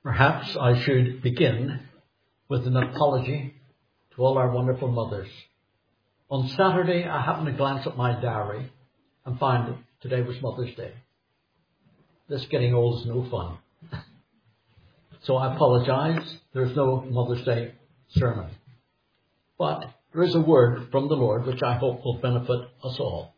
Perhaps I should begin with an apology to all our wonderful mothers. On Saturday, I happened to glance at my diary and find that today was Mother's Day. This getting old is no fun. So I apologize. There's no Mother's Day sermon. But there is a word from the Lord which I hope will benefit us all.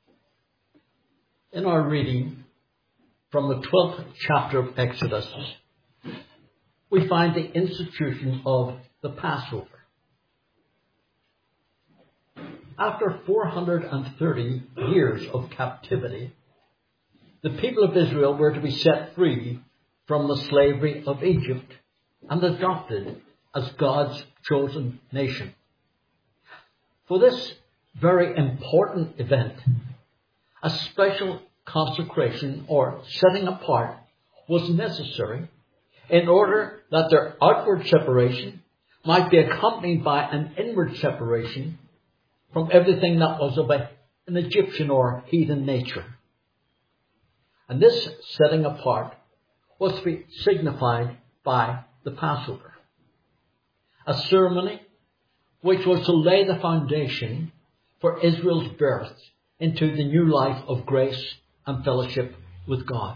In our reading from the 12th chapter of Exodus, we find the institution of the Passover. After 430 years of captivity, the people of Israel were to be set free from the slavery of Egypt and adopted as God's chosen nation. For this very important event, a special consecration or setting apart was necessary in order that their outward separation might be accompanied by an inward separation from everything that was of an Egyptian or heathen nature. And this setting apart was to be signified by the Passover, a ceremony which was to lay the foundation for Israel's birth into the new life of grace and fellowship with God.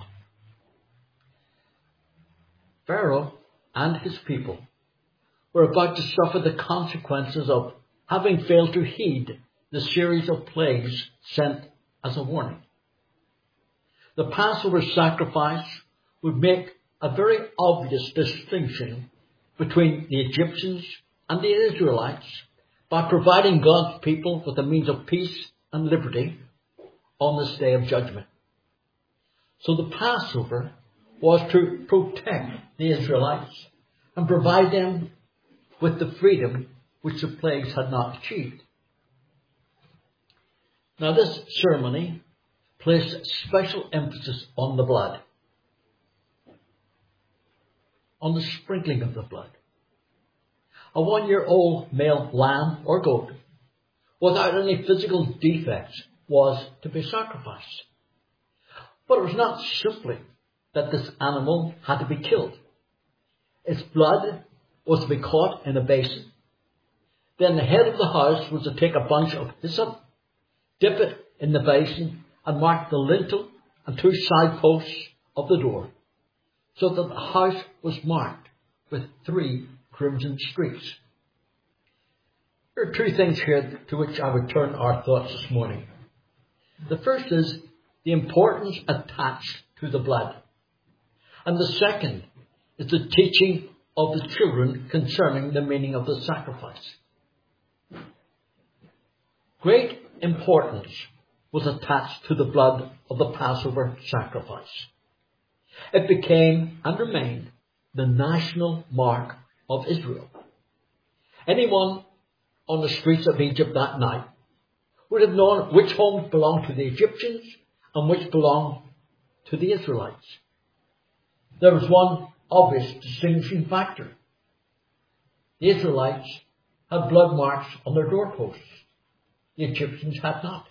Pharaoh and his people were about to suffer the consequences of having failed to heed the series of plagues sent as a warning. The Passover sacrifice would make a very obvious distinction between the Egyptians and the Israelites by providing God's people with a means of peace and liberty on this day of judgment. So the Passover was to protect the Israelites and provide them with the freedom which the plagues had not achieved. Now this ceremony placed special emphasis on the blood, on the sprinkling of the blood. A 1-year-old male lamb or goat without any physical defects was to be sacrificed. But it was not simply that this animal had to be killed. Its blood was to be caught in a basin. Then the head of the house was to take a bunch of hyssop, dip it in the basin, and mark the lintel and 2 side posts of the door, so that the house was marked with 3 crimson streaks. There are 2 things here to which I would turn our thoughts this morning. The first is the importance attached to the blood. And the second is the teaching of the children concerning the meaning of the sacrifice. Great importance was attached to the blood of the Passover sacrifice. It became and remained the national mark of Israel. Anyone on the streets of Egypt that night would have known which homes belonged to the Egyptians and which belonged to the Israelites. There was one obvious distinguishing factor. The Israelites had blood marks on their doorposts. The Egyptians had not.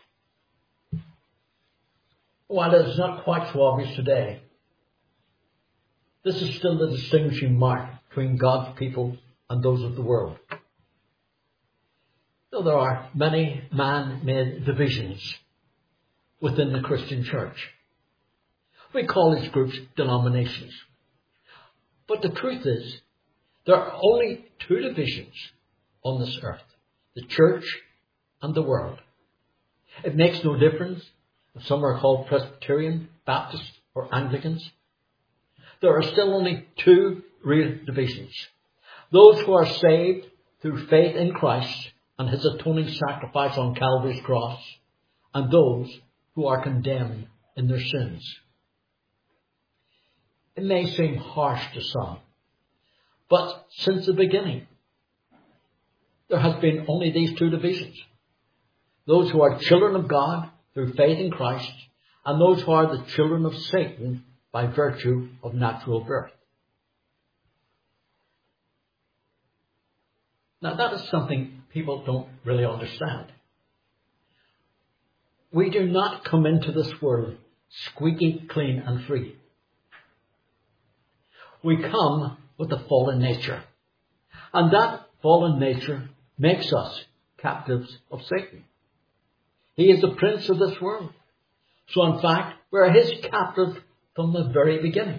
While it is not quite so obvious today, this is still the distinguishing mark between God's people and those of the world. Though there are many man-made divisions within the Christian church. We call these groups denominations. But the truth is, there are only 2 divisions on this earth, the church and the world. It makes no difference if some are called Presbyterian, Baptist, or Anglicans. There are still only 2 real divisions. Those who are saved through faith in Christ and his atoning sacrifice on Calvary's cross, and those who are condemned in their sins. It may seem harsh to some, but since the beginning, there has been only these 2 divisions. Those who are children of God through faith in Christ, and those who are the children of Satan by virtue of natural birth. Now that is something people don't really understand. We do not come into this world squeaky clean and free. we come with a fallen nature. And that fallen nature makes us captives of Satan. He is the prince of this world. So in fact, we're his captive from the very beginning.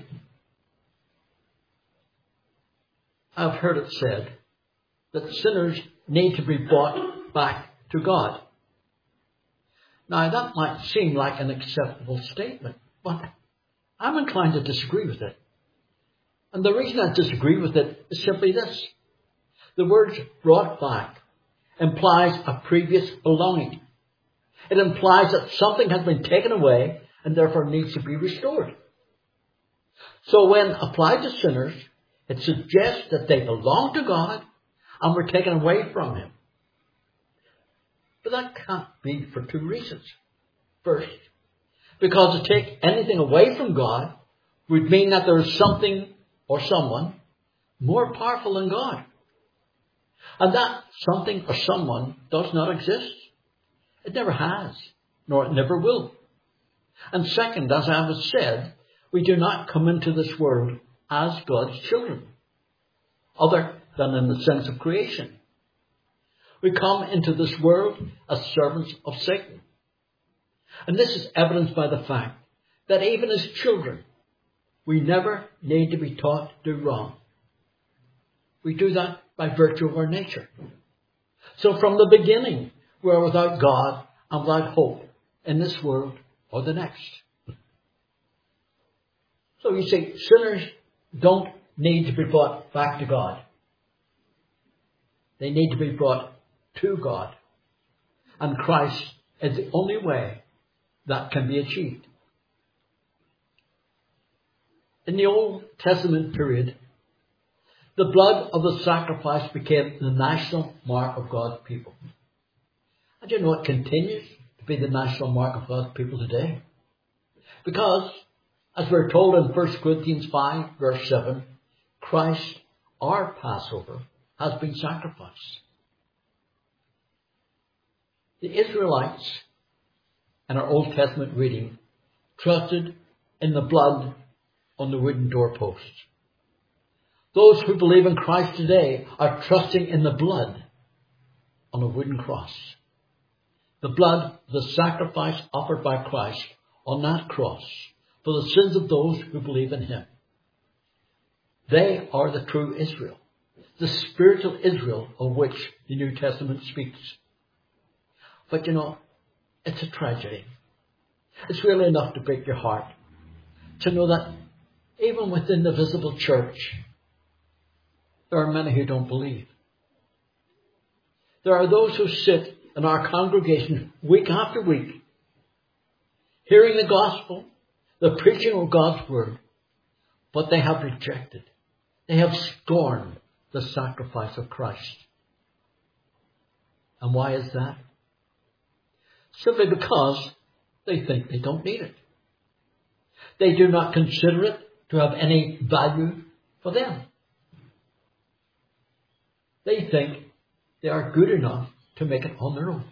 I've heard it said that sinners need to be brought back to God. Now that might seem like an acceptable statement, but I'm inclined to disagree with it. And the reason I disagree with it is simply this. The word brought back implies a previous belonging. It implies that something has been taken away and therefore needs to be restored. So when applied to sinners, it suggests that they belong to God and were taken away from him. But that can't be for two reasons. First, because to take anything away from God would mean that there is something or someone more powerful than God. And that something or someone does not exist. It never has, nor it never will. And second, as I have said, we do not come into this world as God's children, other than in the sense of creation. We come into this world as servants of Satan. And this is evidenced by the fact that even as children, we never need to be taught to do wrong. We do that by virtue of our nature. So from the beginning, we are without God and without hope in this world or the next. So you see, sinners don't need to be brought back to God. They need to be brought to God. And Christ is the only way that can be achieved. In the Old Testament period, the blood of the sacrifice became the national mark of God's people. And you know it continues to be the national mark of God's people today. Because, as we're told in 1 Corinthians 5, verse 7, Christ, our Passover, has been sacrificed. The Israelites, in our Old Testament reading, trusted in the blood on the wooden doorposts. Those who believe in Christ today are trusting in the blood on a wooden cross. The blood, the sacrifice offered by Christ on that cross for the sins of those who believe in him. They are the true Israel, the spiritual Israel of which the New Testament speaks. But you know, it's a tragedy. It's really enough to break your heart to know that even within the visible church, there are many who don't believe. There are those who sit in our congregation week after week, hearing the gospel, the preaching of God's word, but they have rejected. They have scorned the sacrifice of Christ. And why is that? Simply because they think they don't need it. They do not consider it to have any value for them. They think they are good enough to make it on their own.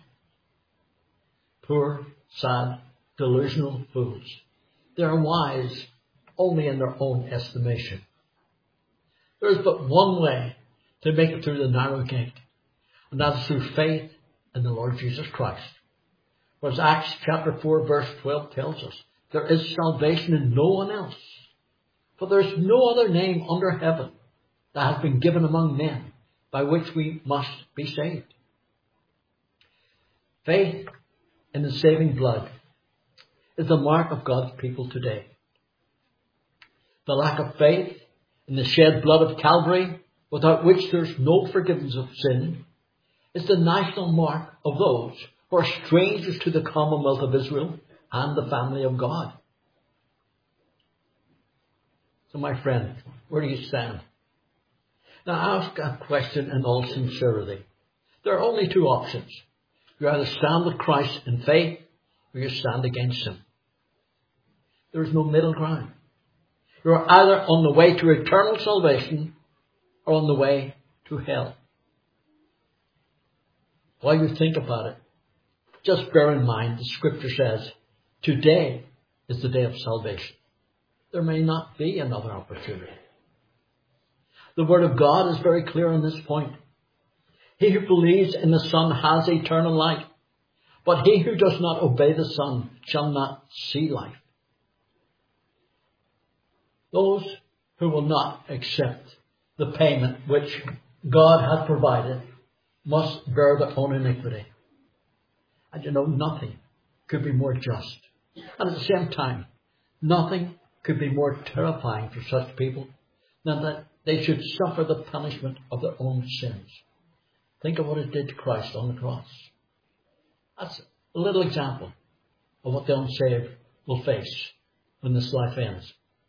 Poor, sad, delusional fools. They are wise only in their own estimation. There is but one way to make it through the narrow gate, and that is through faith in the Lord Jesus Christ. For as Acts chapter 4 verse 12 tells us, there is salvation in no one else. For there is no other name under heaven that has been given among men by which we must be saved. Faith in the saving blood is the mark of God's people today. The lack of faith in the shed blood of Calvary, without which there is no forgiveness of sin, is the national mark of those who are strangers to the commonwealth of Israel and the family of God. So my friend, where do you stand? Now I ask a question in all sincerity. There are only two options. You either stand with Christ in faith or you stand against him. There is no middle ground. You are either on the way to eternal salvation or on the way to hell. While you think about it, just bear in mind the scripture says, today is the day of salvation. There may not be another opportunity. The Word of God is very clear on this point. He who believes in the Son has eternal life, but he who does not obey the Son shall not see life. Those who will not accept the payment which God hath provided must bear their own iniquity. And nothing could be more just. And at the same time, nothing could be more terrifying for such people than that they should suffer the punishment of their own sins. Think of what it did to Christ on the cross. That's a little example of what the unsaved will face when this life ends.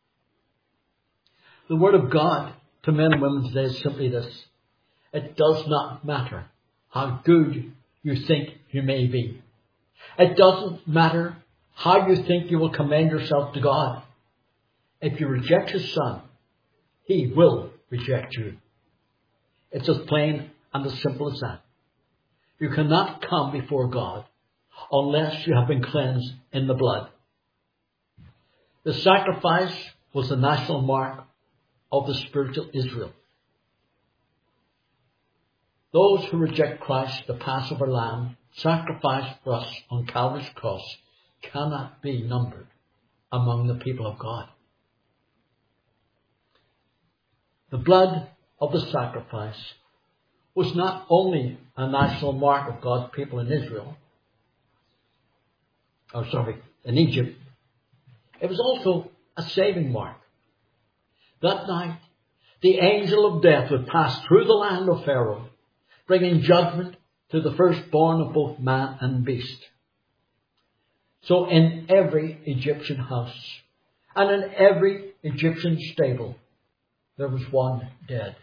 The Word of God to men and women today is simply this: it does not matter how good you think you may be. It doesn't matter how you think you will commend yourself to God. If you reject His Son, He will reject you. It's as plain and as simple as that. You cannot come before God unless you have been cleansed in the blood. The sacrifice was the national mark of the spiritual Israel. Those who reject Christ, the Passover Lamb, sacrificed for us on Calvary's cross, cannot be numbered among the people of God. The blood of the sacrifice was not only a national mark of God's people in in Egypt, it was also a saving mark. That night, the angel of death would pass through the land of Pharaoh, bringing judgment to the firstborn of both man and beast. So in every Egyptian house and in every Egyptian stable, there was one dead.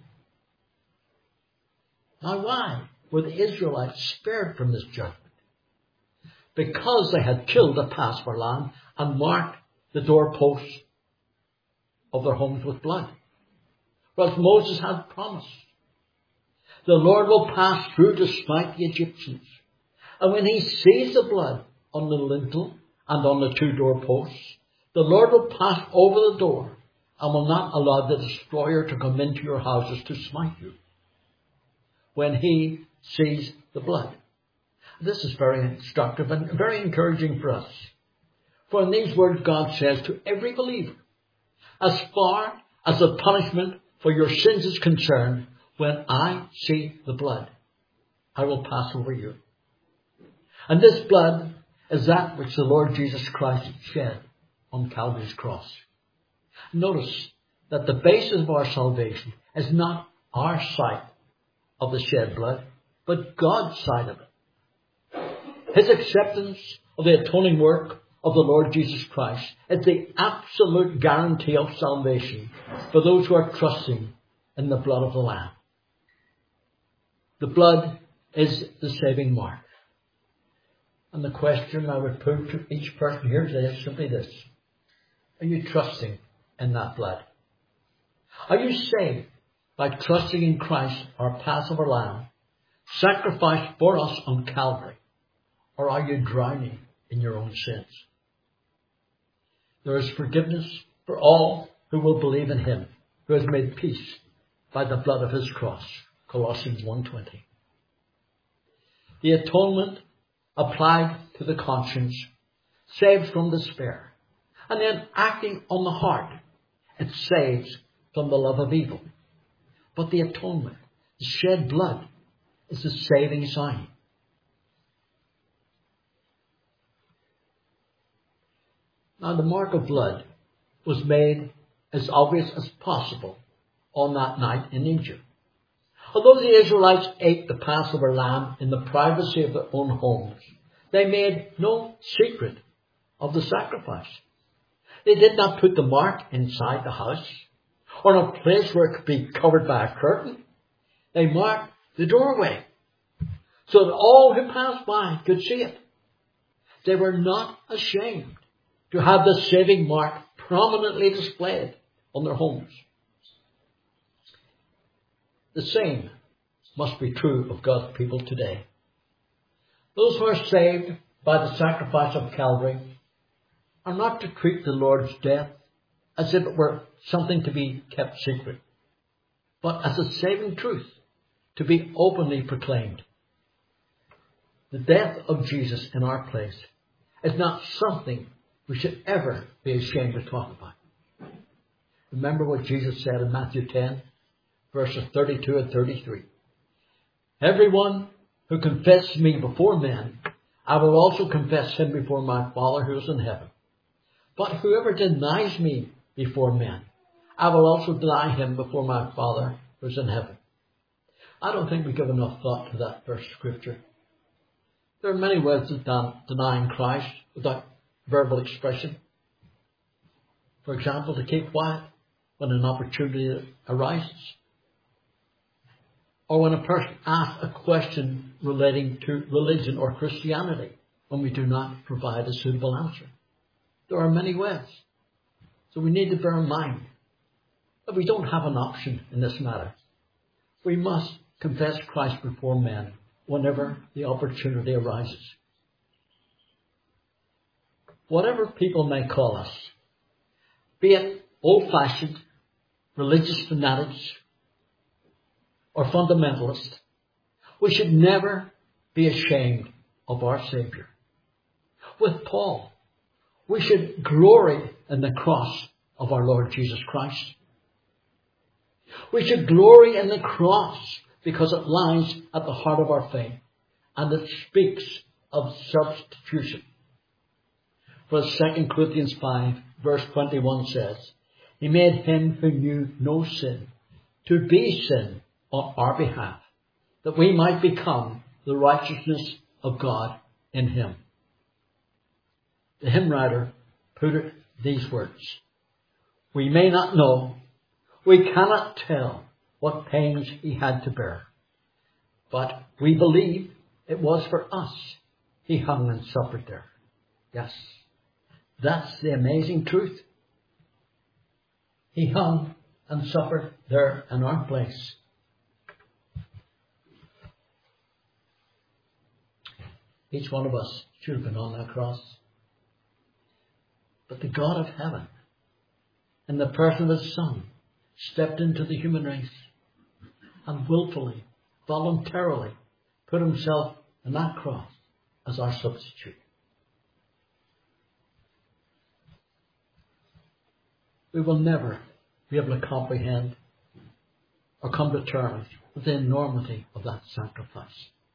Now why were the Israelites spared from this judgment? Because they had killed the Passover lamb and marked the doorposts of their homes with blood. Well, as Moses had promised, the Lord will pass through to smite the Egyptians. And when He sees the blood on the lintel and on the two doorposts, the Lord will pass over the door and will not allow the destroyer to come into your houses to smite you when He sees the blood. This is very instructive and very encouraging for us. For in these words God says to every believer, as far as the punishment for your sins is concerned, when I see the blood, I will pass over you. And this blood is that which the Lord Jesus Christ shed on Calvary's cross. Notice that the basis of our salvation is not our sight of the shed blood, but God's side of it. His acceptance of the atoning work of the Lord Jesus Christ is the absolute guarantee of salvation for those who are trusting in the blood of the Lamb. The blood is the saving mark. And the question I would put to each person here today is simply this: are you trusting in that blood? Are you saved by trusting in Christ, our Passover Lamb, sacrificed for us on Calvary? Or are you drowning in your own sins? There is forgiveness for all who will believe in Him, who has made peace by the blood of His cross. Colossians 1:20. The atonement applied to the conscience saves from despair. And then acting on the heart, it saves from the love of evil. But the atonement, the shed blood, is the saving sign. Now the mark of blood was made as obvious as possible on that night in Egypt. Although the Israelites ate the Passover lamb in the privacy of their own homes, they made no secret of the sacrifice. They did not put the mark inside the house or in a place where it could be covered by a curtain. They marked the doorway so that all who passed by could see it. They were not ashamed to have the saving mark prominently displayed on their homes. The same must be true of God's people today. Those who are saved by the sacrifice of Calvary are not to treat the Lord's death as if it were something to be kept secret. but as a saving truth to be openly proclaimed. The death of Jesus in our place is not something we should ever be ashamed to talk about. Remember what Jesus said in Matthew 10, verses 32 and 33. Everyone who confesses me before men, I will also confess him before my Father who is in heaven. But whoever denies me before men, I will also deny him before my Father who is in heaven. I don't think we give enough thought to that verse of Scripture. There are many ways of denying Christ without verbal expression. For example, to keep quiet when an opportunity arises. Or when a person asks a question relating to religion or Christianity, when we do not provide a suitable answer. There are many ways. So we need to bear in mind that we don't have an option in this matter. We must confess Christ before men whenever the opportunity arises. Whatever people may call us, be it old-fashioned, religious fanatics, or fundamentalists, we should never be ashamed of our Savior. With Paul, we should glory in the cross of our Lord Jesus Christ. We should glory in the cross because it lies at the heart of our faith and it speaks of substitution. For 2 Corinthians 5 verse 21 says, He made him who knew no sin to be sin on our behalf, that we might become the righteousness of God in him. The hymn writer put it these words, We may not know, we cannot tell what pains he had to bear, but we believe it was for us he hung and suffered there. Yes, that's the amazing truth. He hung and suffered there in our place. Each one of us should have been on that cross. But the God of heaven, in the person of His Son, stepped into the human race and willfully, voluntarily put Himself on that cross as our substitute. We will never be able to comprehend or come to terms with the enormity of that sacrifice.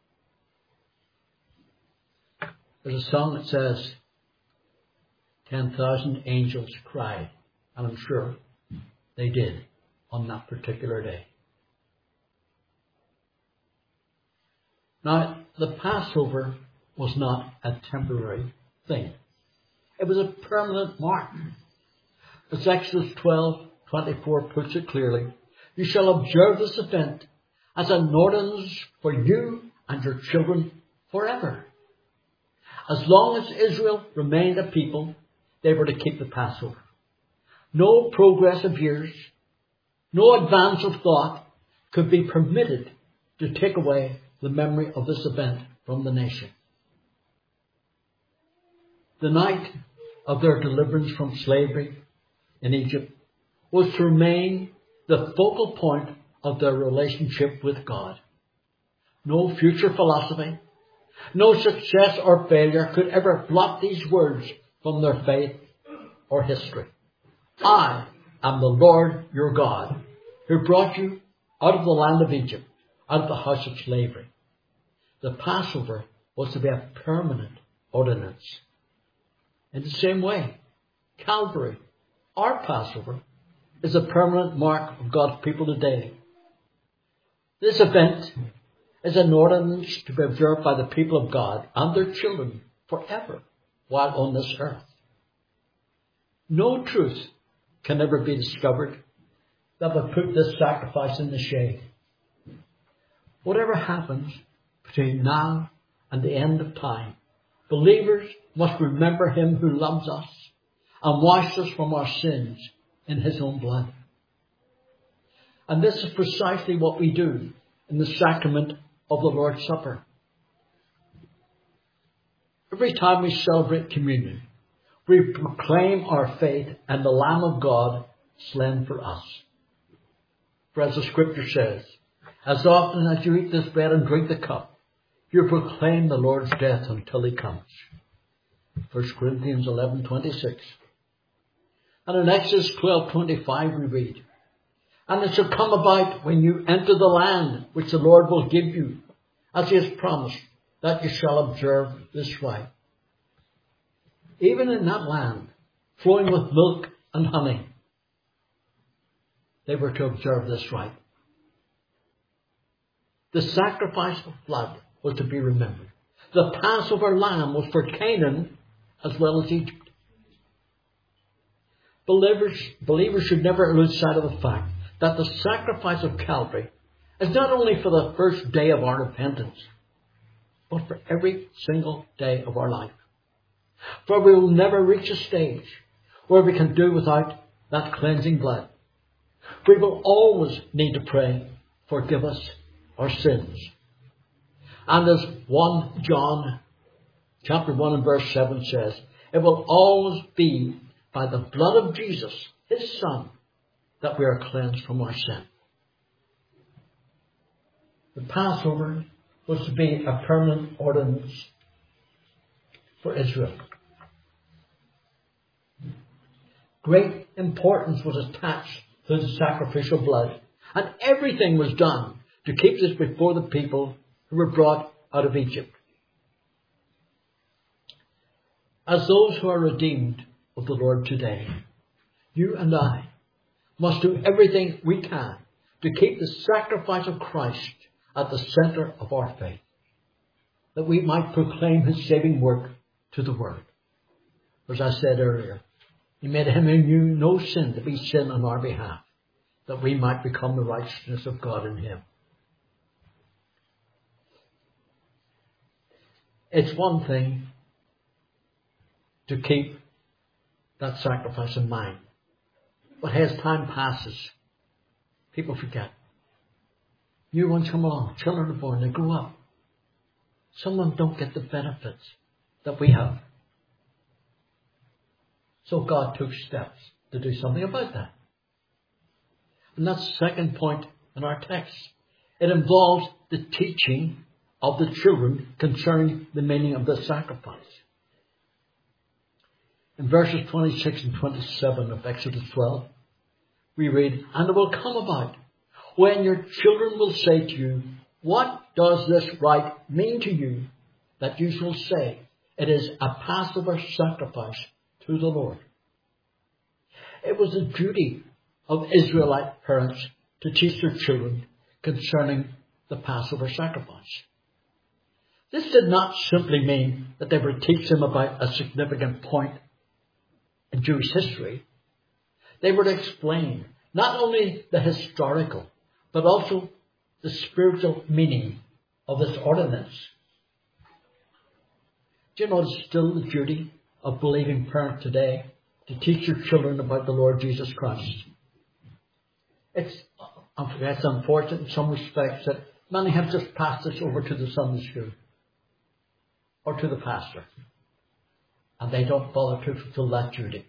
There's a song that says, 10,000 angels cried, and I'm sure they did on that particular day. Now, the Passover was not a temporary thing. It was a permanent mark. As Exodus 12:24 puts it clearly, You shall observe this event as an ordinance for you and your children forever. As long as Israel remained a people, they were to keep the Passover. No progress of years, no advance of thought could be permitted to take away the memory of this event from the nation. The night of their deliverance from slavery in Egypt was to remain the focal point of their relationship with God. No future philosophy, no success or failure could ever blot these words from their faith or history. I am the Lord your God, who brought you out of the land of Egypt, out of the house of slavery. The Passover was to be a permanent ordinance. In the same way, Calvary, our Passover, is a permanent mark of God's people today. This event is an ordinance to be observed by the people of God and their children forever while on this earth. No truth can ever be discovered that would put this sacrifice in the shade. Whatever happens between now and the end of time, believers must remember Him who loves us and washed us from our sins in His own blood. And this is precisely what we do in the sacrament of the Lord's Supper. Every time we celebrate communion, we proclaim our faith in the Lamb of God slain for us. For as the scripture says, as often as you eat this bread and drink the cup, you proclaim the Lord's death until he comes. 1 Corinthians 11:26. And in Exodus 12:25 we read, and it shall come about when you enter the land which the Lord will give you, as he has promised, that you shall observe this rite. Even in that land, flowing with milk and honey, they were to observe this rite. The sacrifice of blood was to be remembered. The Passover lamb was for Canaan as well as Egypt. Believers should never lose sight of the fact that the sacrifice of Calvary is not only for the first day of our repentance, but for every single day of our life. For we will never reach a stage where we can do without that cleansing blood. We will always need to pray, forgive us our sins. And as 1 John chapter 1 and verse 7 says, it will always be by the blood of Jesus, his Son, that we are cleansed from our sin. The Passover was to be a permanent ordinance for Israel. Great importance was attached to the sacrificial blood, and everything was done to keep this before the people who were brought out of Egypt. As those who are redeemed of the Lord today, you and I must do everything we can to keep the sacrifice of Christ at the center of our faith, that we might proclaim his saving work to the world. As I said earlier, he made him who knew no sin to be sin on our behalf, that we might become the righteousness of God in him. It's one thing to keep that sacrifice in mind, but as time passes, people forget. New ones come along, children are born, they grow up. Some of them don't get the benefits that we have. So God took steps to do something about that. And that's the second point in our text. It involves the teaching of the children concerning the meaning of the sacrifice. In verses 26 and 27 of Exodus 12, we read, and it will come about when your children will say to you, what does this rite mean to you? That you shall say, it is a Passover sacrifice to the Lord. It was the duty of Israelite parents to teach their children concerning the Passover sacrifice. This did not simply mean that they were to teach them about a significant point in Jewish history. They were to explain not only the historical, but also the spiritual meaning of this ordinance. Do you know it's still the duty of believing parents today to teach your children about the Lord Jesus Christ? It's unfortunate in some respects that many have just passed this over to the Sunday school or to the pastor, and they don't bother to fulfill that duty.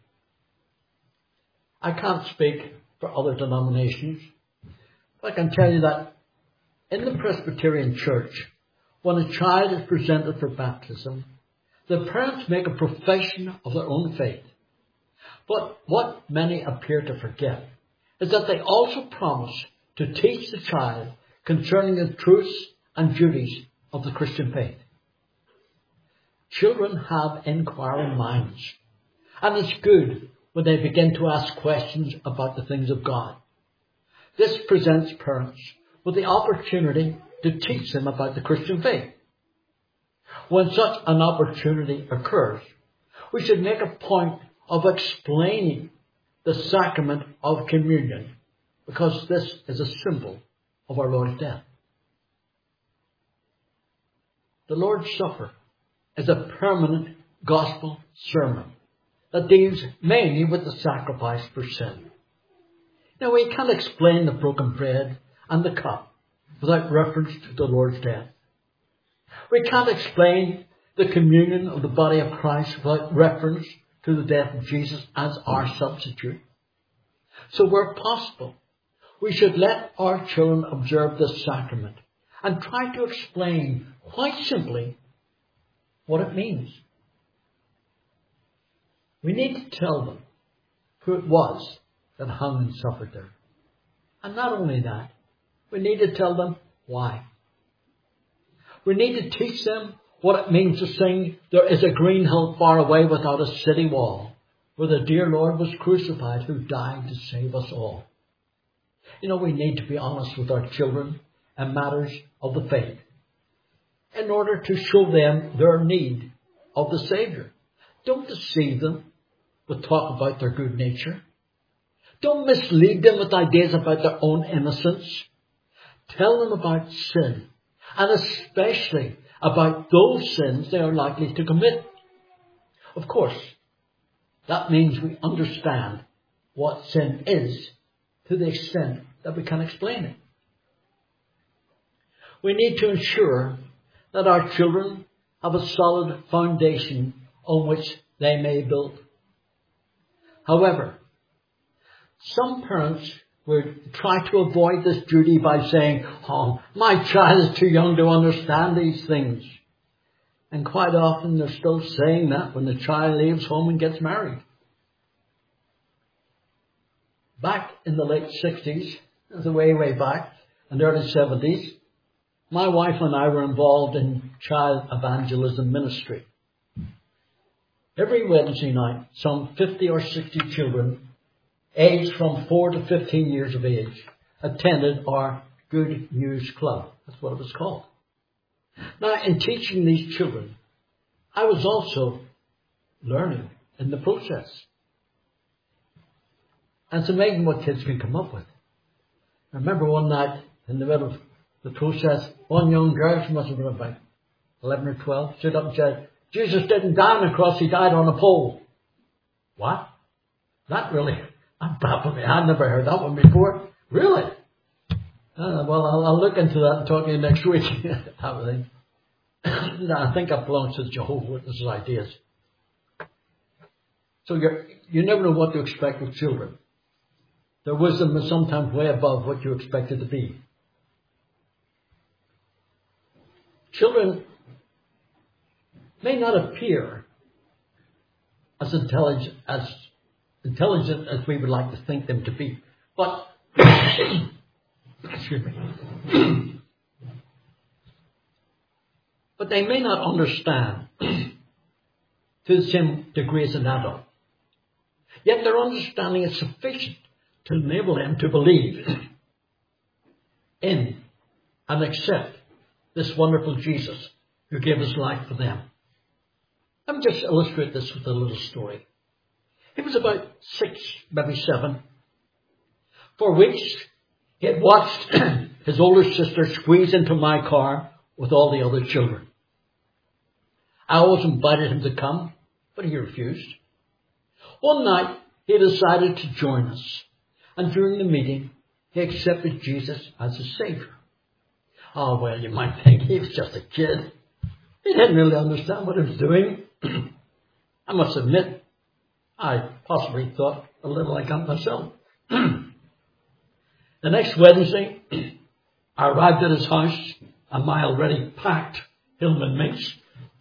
I can't speak for other denominations, but I can tell you that in the Presbyterian Church, when a child is presented for baptism, the parents make a profession of their own faith. But what many appear to forget is that they also promise to teach the child concerning the truths and duties of the Christian faith. Children have inquiring minds, and it's good when they begin to ask questions about the things of God. This presents parents with the opportunity to teach them about the Christian faith. When such an opportunity occurs, we should make a point of explaining the sacrament of communion, because this is a symbol of our Lord's death. The Lord's Supper is a permanent gospel sermon that deals mainly with the sacrifice for sin. Now, we can't explain the broken bread and the cup without reference to the Lord's death. We can't explain the communion of the body of Christ without reference to the death of Jesus as our substitute. So where possible, we should let our children observe this sacrament and try to explain quite simply what it means. We need to tell them who it was that hung and suffered there. And not only that, we need to tell them why. We need to teach them what it means to sing, "There is a green hill far away without a city wall, where the dear Lord was crucified, who died to save us all." You know, we need to be honest with our children in matters of the faith in order to show them their need of the Saviour. Don't deceive them with talk about their good nature. Don't mislead them with ideas about their own innocence. Tell them about sin, and especially about those sins they are likely to commit. Of course, that means we understand what sin is to the extent that we can explain it. We need to ensure that our children have a solid foundation on which they may build. However, some parents would try to avoid this duty by saying, "Oh, my child is too young to understand these things." And quite often they're still saying that when the child leaves home and gets married. Back in the late 60s, the way back, and early 70s, my wife and I were involved in child evangelism ministry. Every Wednesday night, some 50 or 60 children, aged from 4 to 15 years of age, attended our Good News Club. That's what it was called. Now, in teaching these children, I was also learning in the process. And it's amazing what kids can come up with. I remember one night in the middle of the process, one young girl, she must have been about 11 or 12, stood up and said, "Jesus didn't die on the cross, he died on a pole." What? That baffled me. I'd never heard that one before. Really? Well, I'll look into that and talk to you next week. I think that belongs to the Jehovah's Witnesses ideas. So you never know what to expect with children. Their wisdom is sometimes way above what you expect it to be. Children may not appear as intelligent as we would like to think them to be, but excuse me. But they may not understand to the same degree as an adult. Yet their understanding is sufficient to enable them to believe in and accept this wonderful Jesus who gave his life for them. Let me just illustrate this with a little story. He was about 6, maybe 7. For weeks, he had watched his older sister squeeze into my car with all the other children. I always invited him to come, but he refused. One night, he decided to join us. And during the meeting, he accepted Jesus as his Savior. Oh, well, you might think he was just a kid. He didn't really understand what he was doing. I must admit, I possibly thought a little like that myself. The next Wednesday, I arrived at his house, and my already packed Hillman mix.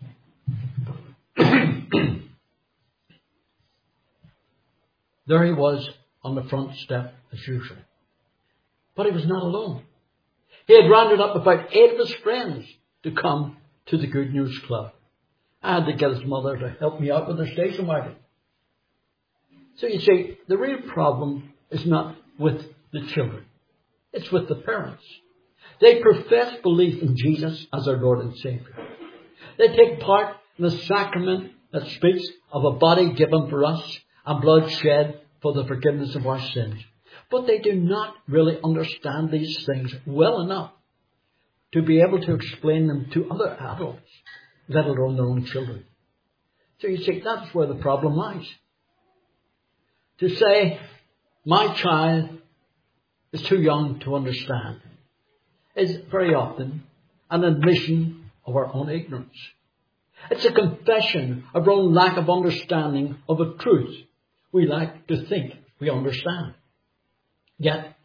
There he was on the front step as usual. But he was not alone. He had rounded up about 8 of his friends to come to the Good News Club. I had to get his mother to help me out with her station wagon. So you see, the real problem is not with the children. It's with the parents. They profess belief in Jesus as their Lord and Savior. They take part in the sacrament that speaks of a body given for us and blood shed for the forgiveness of our sins. But they do not really understand these things well enough to be able to explain them to other adults, let alone their own children. So you see, that's where the problem lies. To say, my child is too young to understand, is very often an admission of our own ignorance. It's a confession of our own lack of understanding of a truth we like to think we understand. Yet,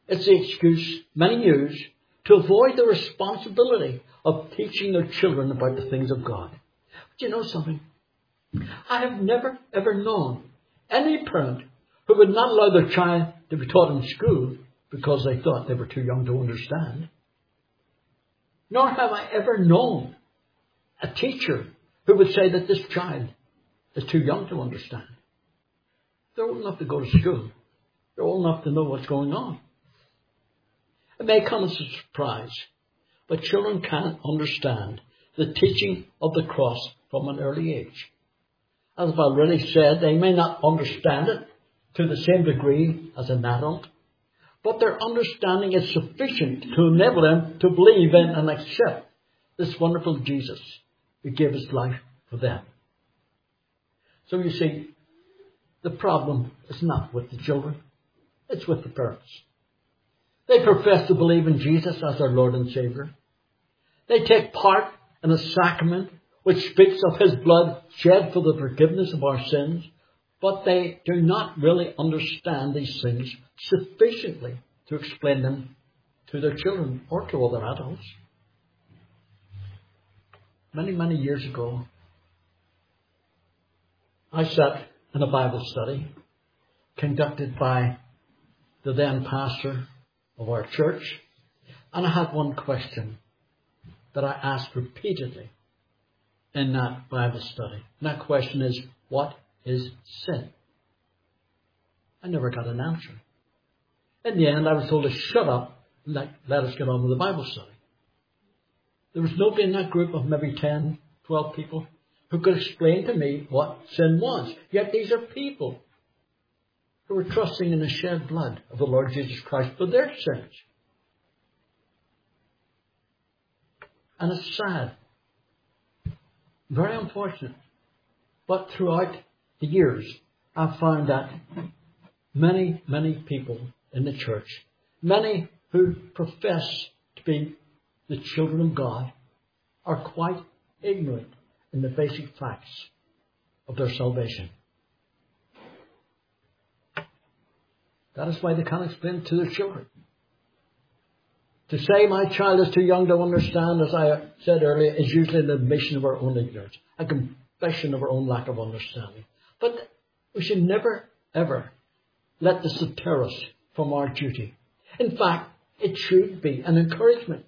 It's the excuse many use to avoid the responsibility of teaching their children about the things of God. But you know something? I have never ever known any parent who would not allow their child to be taught in school because they thought they were too young to understand. Nor have I ever known a teacher who would say that this child is too young to understand. They're old enough to go to school. They're old enough to know what's going on. It may come as a surprise, but children can understand the teaching of the cross from an early age. As I've already said, they may not understand it to the same degree as an adult, but their understanding is sufficient to enable them to believe in and accept this wonderful Jesus who gave his life for them. So you see, the problem is not with the children, it's with the parents. They profess to believe in Jesus as their Lord and Savior. They take part in a sacrament which speaks of his blood shed for the forgiveness of our sins, but they do not really understand these things sufficiently to explain them to their children or to other adults. Many, many years ago, I sat in a Bible study conducted by the then pastor of our church, and I had one question that I asked repeatedly in that Bible study. And that question is, what is sin? I never got an answer. In the end, I was told to shut up and let us get on with the Bible study. There was nobody in that group of maybe 10, 12 people who could explain to me what sin was. Yet these are people who were trusting in the shed blood of the Lord Jesus Christ for their sins. And it's sad. Very unfortunate. But throughout the years, I've found that many, many people in the church, many who profess to be the children of God, are quite ignorant in the basic facts of their salvation. That is why they can't explain it to their children. To say my child is too young to understand, as I said earlier, is usually an admission of our own ignorance, a confession of our own lack of understanding. But we should never, ever let this deter us from our duty. In fact, it should be an encouragement.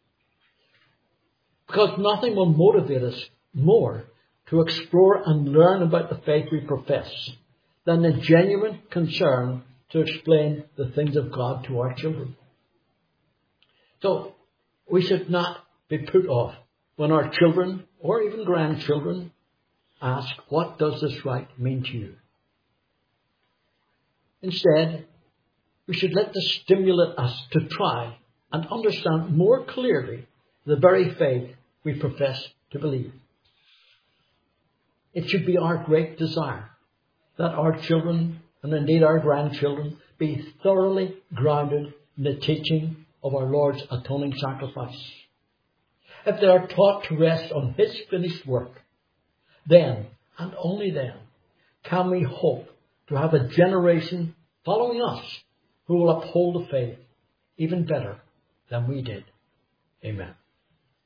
Because nothing will motivate us more to explore and learn about the faith we profess than the genuine concern to explain the things of God to our children. So, we should not be put off when our children or even grandchildren ask, what does this rite mean to you? Instead, we should let this stimulate us to try and understand more clearly the very faith we profess to believe. It should be our great desire that our children, and indeed our grandchildren, be thoroughly grounded in the teaching of our Lord's atoning sacrifice. If they are taught to rest on his finished work, then, and only then, can we hope to have a generation following us who will uphold the faith even better than we did. Amen.